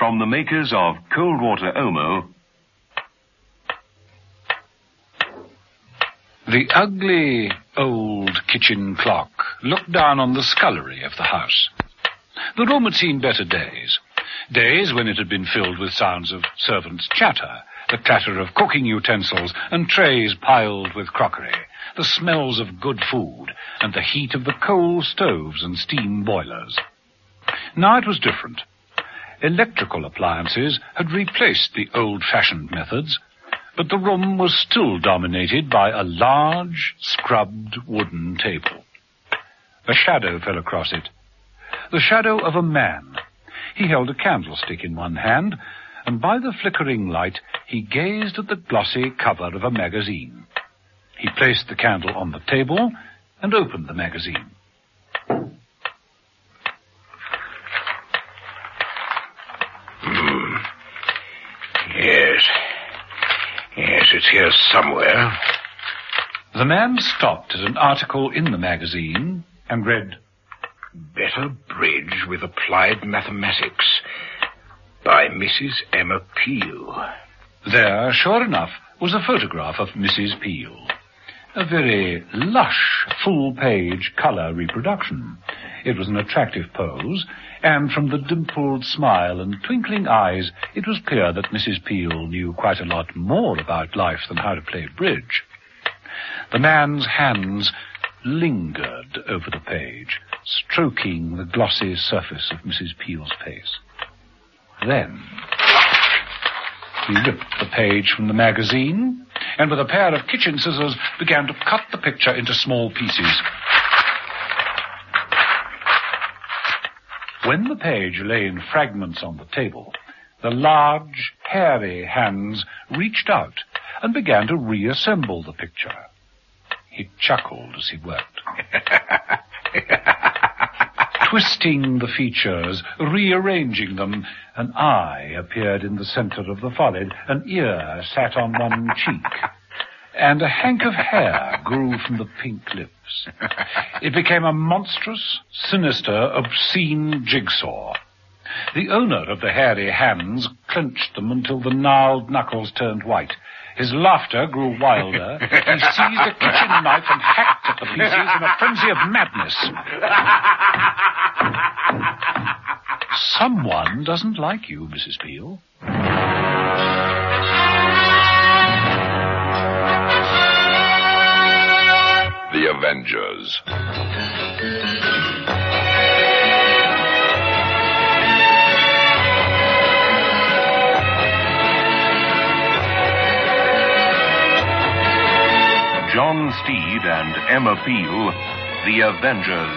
From the makers of Cold Water Omo. The ugly old kitchen clock looked down on the scullery of the house. The room had seen better days. Days when it had been filled with sounds of servants' chatter, the clatter of cooking utensils and trays piled with crockery, the smells of good food, and the heat of the coal stoves and steam boilers. Now it was different. Electrical appliances had replaced the old-fashioned methods, but the room was still dominated by a large, scrubbed wooden table. A shadow fell across it. The shadow of a man. He held a candlestick in one hand, and by the flickering light he gazed at the glossy cover of a magazine. He placed the candle on the table and opened the magazine. Yes, it's here somewhere. The man stopped at an article in the magazine and read, Better Bridge with Applied Mathematics by Mrs. Emma Peel. There, sure enough, was a photograph of Mrs. Peel. A very lush, full-page colour reproduction. It was an attractive pose, and from the dimpled smile and twinkling eyes, it was clear that Mrs. Peel knew quite a lot more about life than how to play bridge. The man's hands lingered over the page, stroking the glossy surface of Mrs. Peel's face. Then he ripped the page from the magazine, and with a pair of kitchen scissors began to cut the picture into small pieces. When the page lay in fragments on the table, the large, hairy hands reached out and began to reassemble the picture. He chuckled as he worked. Twisting the features, rearranging them, an eye appeared in the center of the forehead, an ear sat on one cheek, and a hank of hair grew from the pink lips. It became a monstrous, sinister, obscene jigsaw. The owner of the hairy hands clenched them until the gnarled knuckles turned white. His laughter grew wilder. He seized a kitchen knife and hacked at the pieces in a frenzy of madness. Someone doesn't like you, Mrs. Peel. The Avengers. John Steed and Emma Peel, The Avengers.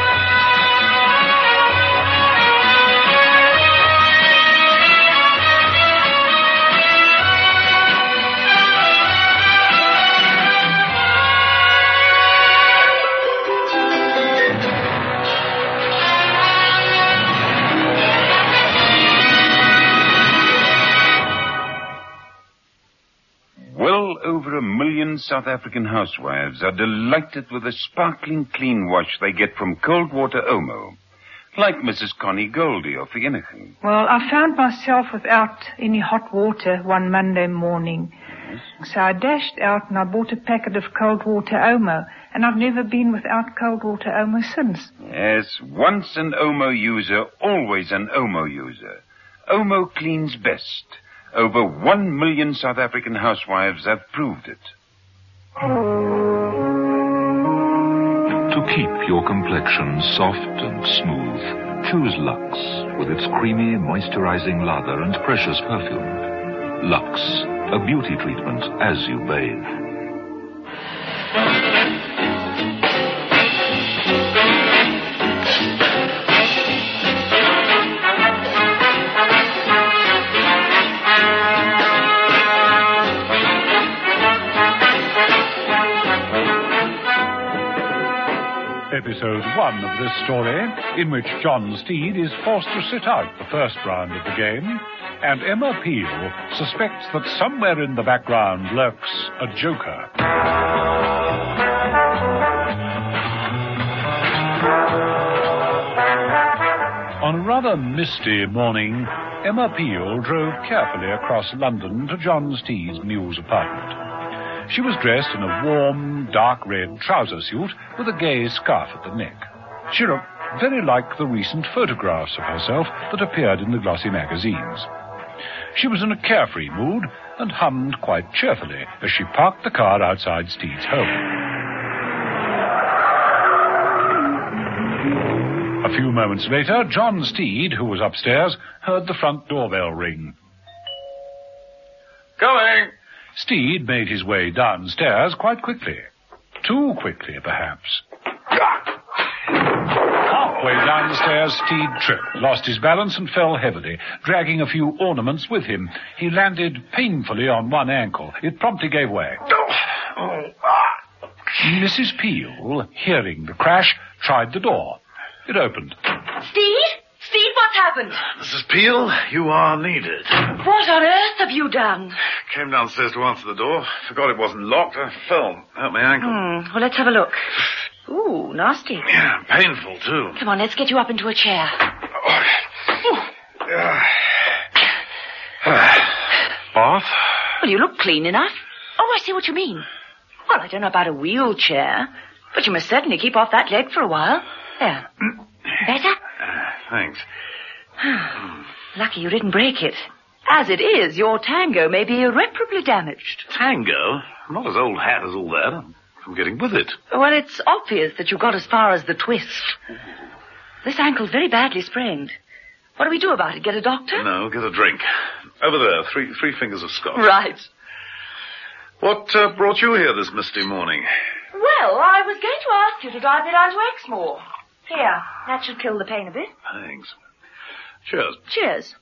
Over 1 million South African housewives are delighted with the sparkling clean wash they get from Cold Water Omo. Like Mrs. Connie Goldie of Vereeniging. Well, I found myself without any hot water one Monday morning. Yes. So I dashed out and I bought a packet of Cold Water Omo. And I've never been without Cold Water Omo since. Yes, once an Omo user, always an Omo user. Omo cleans best. Over 1 million South African housewives have proved it. To keep your complexion soft and smooth, choose Lux with its creamy, moisturizing lather and precious perfume. Lux, a beauty treatment as you bathe. Episode 1 of this story, in which John Steed is forced to sit out the first round of the game, and Emma Peel suspects that somewhere in the background lurks a joker. On a rather misty morning, Emma Peel drove carefully across London to John Steed's Mews apartment. She was dressed in a warm, dark red trouser suit with a gay scarf at the neck. She looked very like the recent photographs of herself that appeared in the glossy magazines. She was in a carefree mood and hummed quite cheerfully as she parked the car outside Steed's home. A few moments later, John Steed, who was upstairs, heard the front doorbell ring. Coming! Steed made his way downstairs quite quickly. Too quickly, perhaps. Halfway down the stairs, Steed tripped, lost his balance and fell heavily, dragging a few ornaments with him. He landed painfully on one ankle. It promptly gave way. Mrs. Peel, hearing the crash, tried the door. It opened. Steve? Steve, what's happened? Mrs. Peel, you are needed. What on earth have you done? Came downstairs to answer the door. Forgot it wasn't locked. I fell. Hurt my ankle. Well, let's have a look. Ooh, nasty. Yeah, painful, too. Come on, let's get you up into a chair. Bath? Well, you look clean enough. Oh, I see what you mean. Well, I don't know about a wheelchair, but you must certainly keep off that leg for a while. There. Better? Thanks. Lucky you didn't break it. As it is, your tango may be irreparably damaged. Tango? I'm not as old hat as all that. I'm getting with it. Well, it's obvious that you got as far as the twist. This ankle's very badly sprained. What do we do about it? Get a doctor? No, get a drink. Over there, three fingers of scotch. Right. What brought you here this misty morning? Well, I was going to ask you to drive me down to Exmoor. Here, that should kill the pain a bit. Thanks. Cheers. Cheers.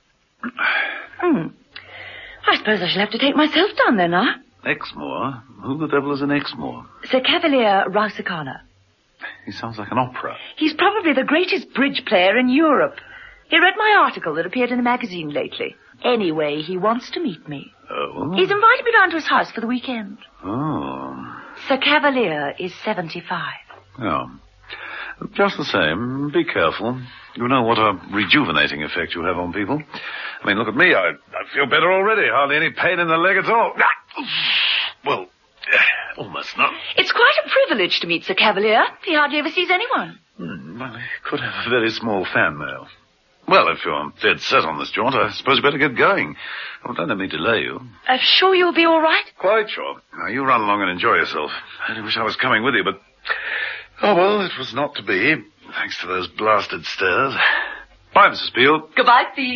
I suppose I shall have to take myself down there now. Exmoor? Who the devil is in Exmoor? Sir Cavalier Rausikana. He sounds like an opera. He's probably the greatest bridge player in Europe. He read my article that appeared in a magazine lately. Anyway, he wants to meet me. Oh? He's invited me down to his house for the weekend. Oh. Sir Cavalier is 75. Yeah. Just the same, be careful. You know what a rejuvenating effect you have on people. I mean, look at me. I feel better already. Hardly any pain in the leg at all. Well, almost not. It's quite a privilege to meet Sir Cavalier. He hardly ever sees anyone. Well, he could have a very small fan mail. Well, if you're dead set on this jaunt, I suppose you better get going. Oh, don't let me delay you. I'm sure you'll be all right. Quite sure. Now, you run along and enjoy yourself. I only wish I was coming with you, but... Oh, well, it was not to be, thanks to those blasted stairs. Bye, Mrs. Peel. Goodbye, Steve.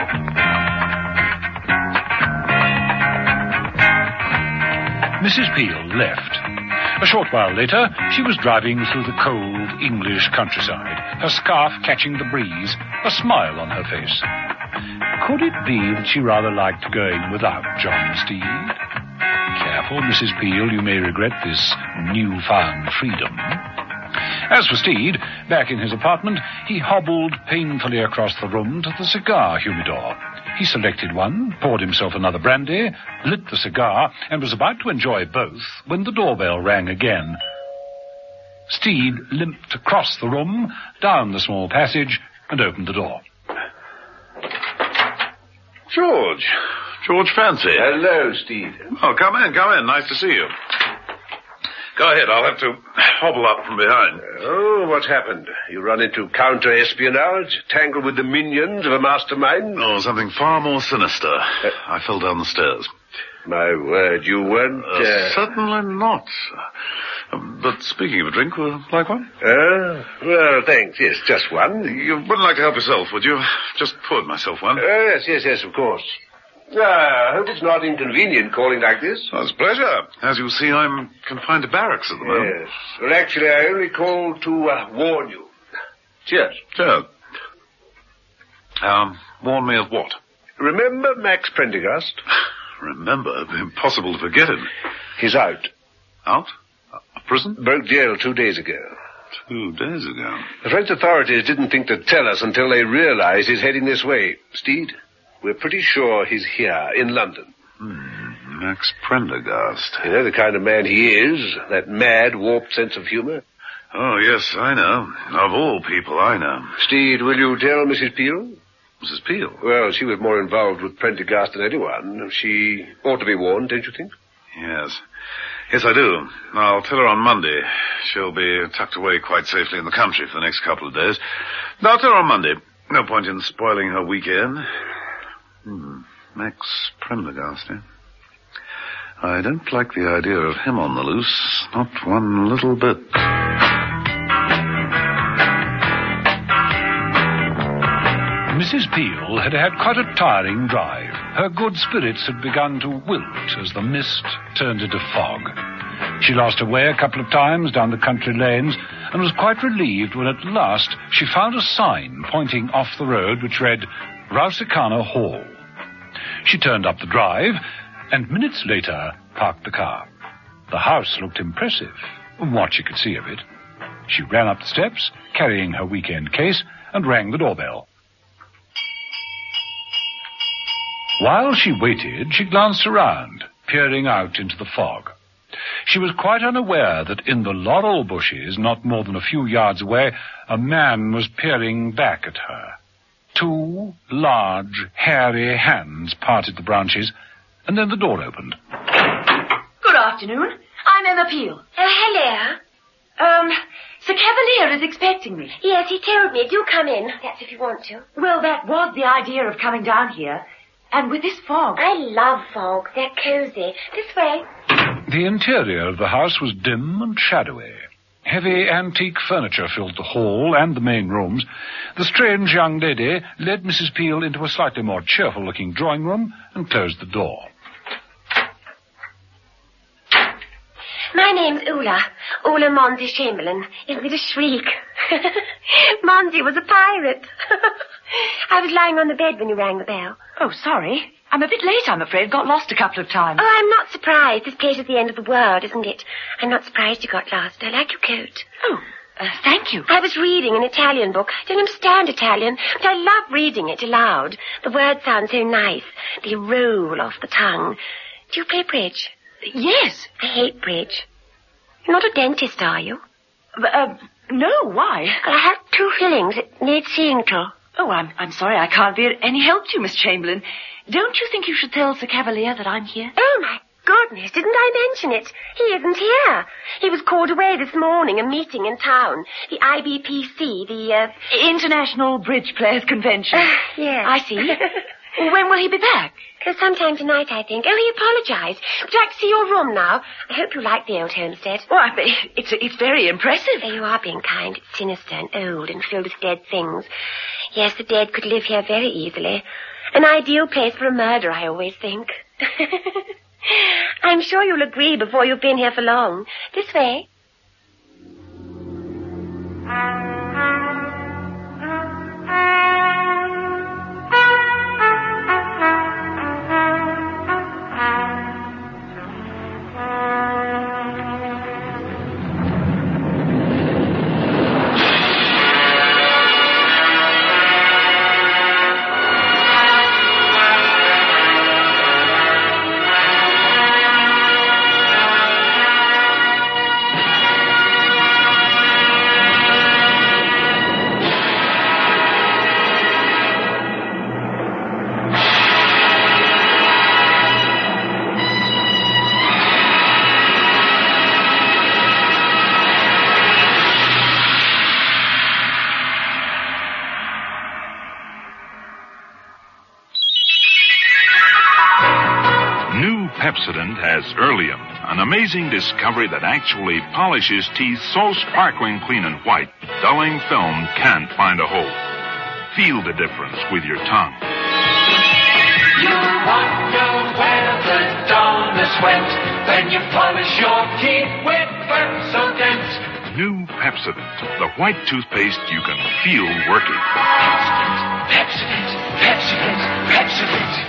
Mrs. Peel left. A short while later, she was driving through the cold English countryside, her scarf catching the breeze, a smile on her face. Could it be that she rather liked going without John Steed? Careful, Mrs. Peel, you may regret this newfound freedom. As for Steed, back in his apartment, he hobbled painfully across the room to the cigar humidor. He selected one, poured himself another brandy, lit the cigar, and was about to enjoy both when the doorbell rang again. Steed limped across the room, down the small passage, and opened the door. George Fancy. Hello, Steed. Oh, come in. Nice to see you. Go ahead, I'll have to hobble up from behind. Oh, what's happened? You run into counter-espionage? Tangled with the minions of a mastermind? Oh, something far more sinister. I fell down the stairs. My word, you weren't... Certainly not. But speaking of a drink, would you like one? Well, thanks. Yes, just one. You wouldn't like to help yourself, would you? Just poured myself one. Yes, of course. I hope it's not inconvenient calling like this. Oh, it's a pleasure. As you see, I'm confined to barracks at the moment. Yes. Well, actually, I only called to warn you. Cheers. Cheers. Warn me of what? Remember Max Prendergast? Remember? It'd be impossible to forget him. He's out. Out? Prison? Broke jail 2 days ago. 2 days ago? The French authorities didn't think to tell us until they realized he's heading this way. Steed, we're pretty sure he's here, in London. Max Prendergast. You know the kind of man he is, that mad, warped sense of humor? Oh, yes, I know. Of all people, I know. Steed, will you tell Mrs. Peel? Mrs. Peel. Well, she was more involved with Prendergast than anyone. She ought to be warned, don't you think? Yes. Yes, I do. I'll tell her on Monday. She'll be tucked away quite safely in the country for the next couple of days. I'll tell her on Monday. No point in spoiling her weekend. Max Prendergast, eh? I don't like the idea of him on the loose. Not one little bit. Mrs. Peel had had quite a tiring drive. Her good spirits had begun to wilt as the mist turned into fog. She lost her way a couple of times down the country lanes and was quite relieved when at last she found a sign pointing off the road which read Rousicana Hall. She turned up the drive and minutes later parked the car. The house looked impressive, from what she could see of it. She ran up the steps, carrying her weekend case, and rang the doorbell. While she waited, she glanced around, peering out into the fog. She was quite unaware that in the laurel bushes, not more than a few yards away, a man was peering back at her. 2 large, hairy hands parted the branches, and then the door opened. Good afternoon. I'm Emma Peel. Hello. Sir Cavalier is expecting me. Yes, he told me. Do come in. That's if you want to. Well, that was the idea of coming down here. And with this fog. I love fog. They're cozy. This way. The interior of the house was dim and shadowy. Heavy antique furniture filled the hall and the main rooms. The strange young lady led Mrs. Peel into a slightly more cheerful-looking drawing room and closed the door. My name's Ula Monsey Chamberlain. Isn't it a shriek? Monsey was a pirate. I was lying on the bed when you rang the bell. Oh, sorry. I'm a bit late, I'm afraid. Got lost a couple of times. Oh, I'm not surprised. This place is the end of the world, isn't it? I'm not surprised you got lost. I like your coat. Oh, thank you. I was reading an Italian book. I don't understand Italian, but I love reading it aloud. The words sound so nice. They roll off the tongue. Do you play bridge? Yes. I hate bridge. You're not a dentist, are you? No, why? I have 2 fillings. It needs seeing to. Oh, I'm sorry I can't be of any help to you, Miss Chamberlain. Don't you think you should tell Sir Cavalier that I'm here? Oh, my goodness, didn't I mention it? He isn't here. He was called away this morning, a meeting in town. The IBPC, the, International Bridge Players Convention. Yes. I see. When will he be back? Sometime tonight, I think. Oh, he apologized. Would you like to see your room now? I hope you like the old homestead. Well, it's very impressive. Oh, you are being kind. It's sinister and old and filled with dead things. Yes, the dead could live here very easily. An ideal place for a murder, I always think. I'm sure you'll agree before you've been here for long. This way. Pepsodent has Earlium, an amazing discovery that actually polishes teeth so sparkling clean and white, dulling film can't find a hole. Feel the difference with your tongue. You wonder where the dullness went when you polish your teeth with Pepsodent. New Pepsodent, the white toothpaste you can feel working. Pepsodent, Pepsodent, Pepsodent.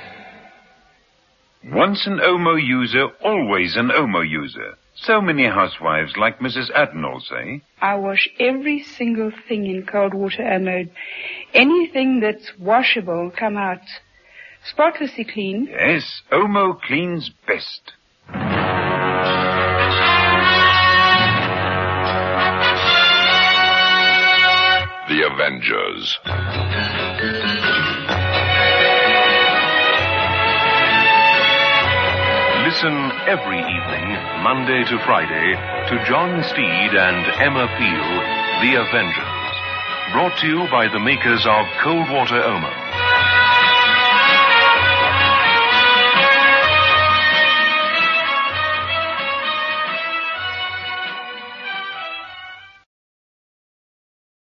Once an Omo user, always an Omo user. So many housewives like Mrs. Adenall say. I wash every single thing in cold water, Omo. Anything that's washable come out spotlessly clean. Yes, Omo cleans best. The Avengers. Listen every evening, Monday to Friday, to John Steed and Emma Peel, The Avengers. Brought to you by the makers of Cold Water Omo.